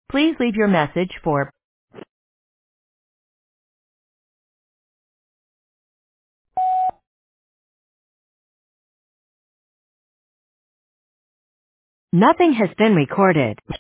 Please leave your message for nothing has been recorded.